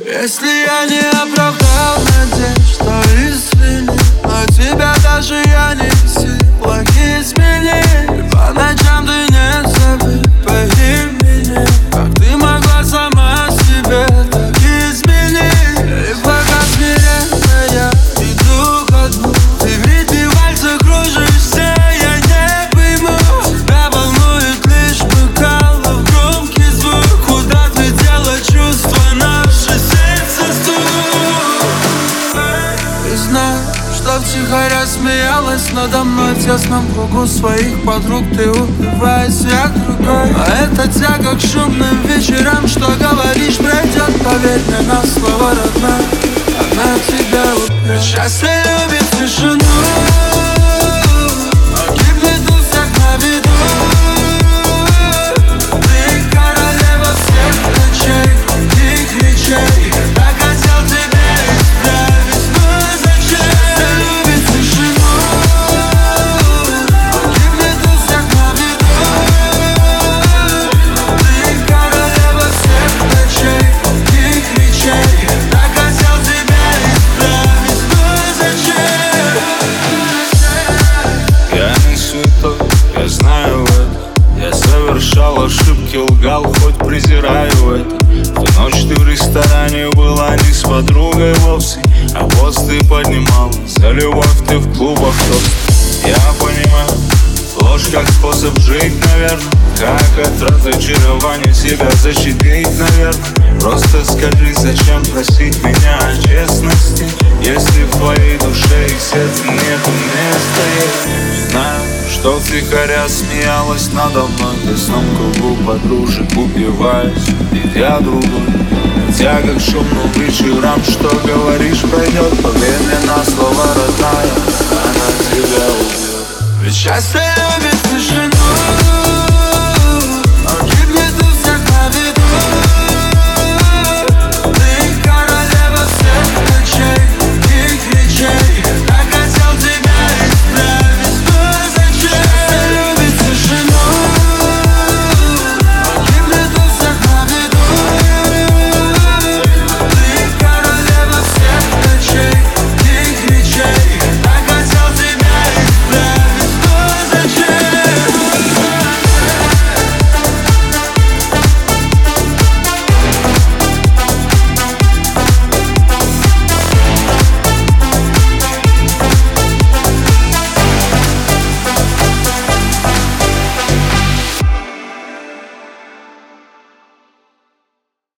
Если я не оправдал надежд, то извини, но тебя даже я не в силах изменить. По ночам ты не забыть по имени, как ты могла сама себе так изменить. И пока смиренно я иду ко дну, ты в ритме вальса кружишься, я не пойму. Тебя волнует лишь бокалов громкий звук. Куда ты дела чувства наши? И знаю, что втихаря смеялась надо мной в тесном кругу своих подруг. Ты убиваешь всех другой, а эта тяга к шумным вечерам. Что говоришь, пройдет, поверь мне на слово, родная. Она тебя убьет. Счастье любит тишину, но гибнет у всех на виду. Ты королева всех ночей и кричей. Так хотел тебя исправить, но зачем? Счастье любит тишину, но гибнет у всех на виду. Ты королева всех ночей и кричей. Так хотел тебя исправить, но зачем? Я не святой, я знаю это. Я совершал ошибки, лгал, хоть презираю это. В ту ночь ты в ресторане была не с подругой вовсе, а посты поднимала за любовь ты в клубах тост. Я понимаю, ложь как способ жить, наверное, как от разочарования себя защитить, наверное. Просто скажи, зачем просить меня о честности, если в твоей душе и сердце нету места. Знаю, что втихаря смеялась надо мной в тесном кругу подружек, убиваясь, идя другой. Тяга к шумным вечерам, что говоришь, пройдет, поверь мне на слово, родная. Она тебя убьет. Ведь счастье